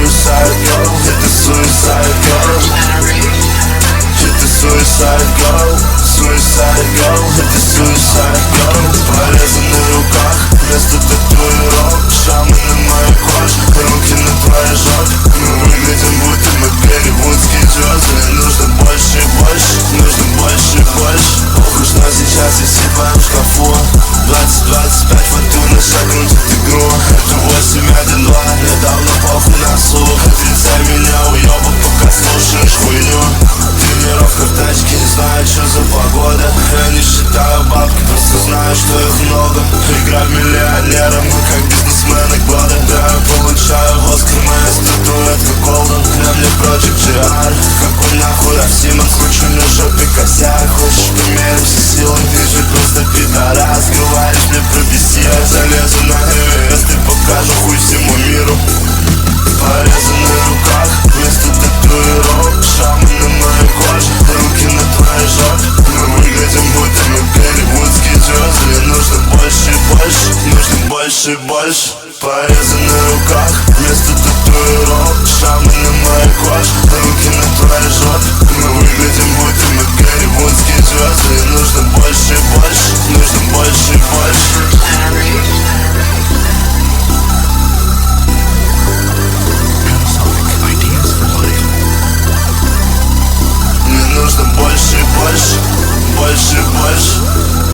suicide girl, это suicide girl. Это suicide girl, suicide girl, это suicide girl. Порезы на руках, вместо татуировок, шрамы на моей коже, руки на твоей жопе. Мы выглядим будто мы голливудские звезды. Нужно больше и больше, нужно больше и больше. Похуй, что сейчас я сипаю в шкафу. 20-25, фортуна шагнуть игру. Это 8-1-2, мне давно похуй на слух. Отрицай меня, уёбок, пока слушаешь хуйню. Тренировка в тачке, не знаю, что за погода. Я не считаю бабки, просто знаю, что их много. Игра в миллионера, мы как бизнесмены года. Да, я получаю Оскар, моя статуэтка Голден. На мне Project GR, какой нахуй Рафсимов. Кручу на жопе косяк, хочешь померимся силой. Ты же просто пидорас, говоришь мне про беси. Я залезу на Эверест и покажу хуй всему миру. Порезы на руках, вместо татуировок, шрамы на моей коже, руки на твоей жопе. Мы выглядим будто мы голливудские звезды. Нужно больше и больше, нужно больше и больше.